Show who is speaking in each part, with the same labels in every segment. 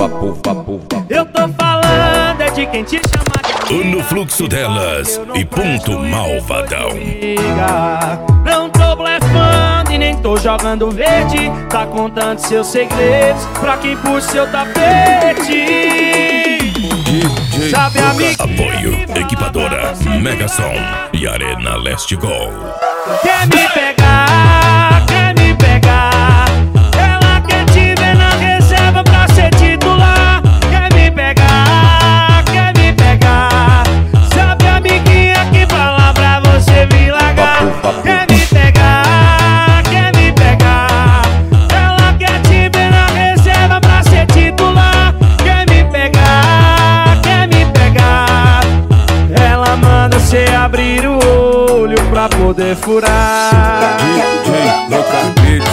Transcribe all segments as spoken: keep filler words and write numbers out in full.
Speaker 1: Eu tô falando é de quem te chama de
Speaker 2: No fluxo delas e ponto malvadão.
Speaker 1: Não tô blefando e nem tô jogando verde. Tá contando seus segredos pra quem puxa seu tapete. Sabe, amigo?
Speaker 2: Apoio Equipadora Megasom e Arena Leste Gol.
Speaker 1: Quer me pegar, quer me pegar. Ela quer te ver na reserva pra ser titular. Quer me pegar, quer me pegar. Sabe, amiguinha, que fala pra você me largar. Quer me pegar, quer me pegar. Ela quer te ver na reserva pra ser titular. Quer me pegar, quer me pegar. Ela manda você abrir o olho pra poder furar.
Speaker 3: D J Local Beats.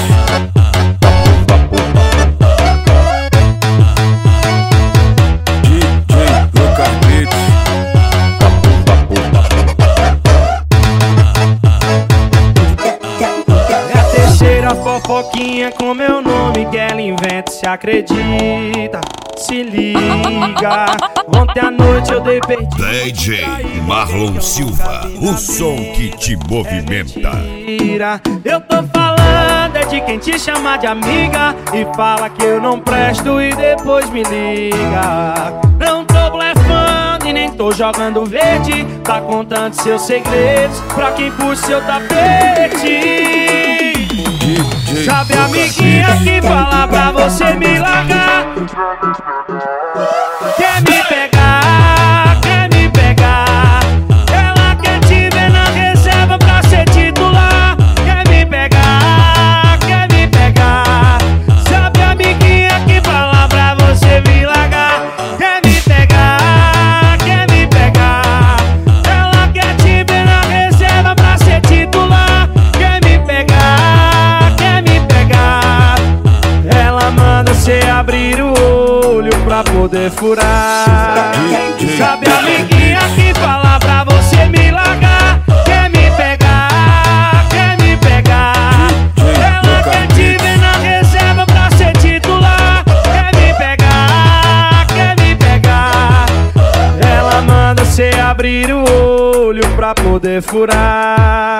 Speaker 3: D J Local Beats.
Speaker 1: É a terceira fofoquinha com meu nome que ela inventa, se acredita, se liga. Ontem à noite eu dei perdida.
Speaker 2: D J Marlon Silva, o som que te movimenta.
Speaker 1: Eu tô falando é de quem te chama de amiga e fala que eu não presto e depois me liga. Não tô blefando e nem tô jogando verde. Tá contando seus segredos pra quem puxa seu tapete. Sabe, amiguinha, que fala pra você me largar. Quer me pegar, quer me pegar. Ela quer te ver na reserva pra ser titular. Quer me pegar, quer me pegar. Sabe, amiguinha, que fala pra você me largar. Quer me pegar, quer me pegar. Ela quer te ver na reserva pra ser titular. Quer me pegar, quer me pegar. Ela manda você abrir o olho pra poder furar. Sabe, amiguinha, que fala pra você me largar. Quer me pegar, quer me pegar. Ela quer te ver na reserva pra ser titular. Quer me pegar, quer me pegar. Ela manda você abrir o olho pra poder furar.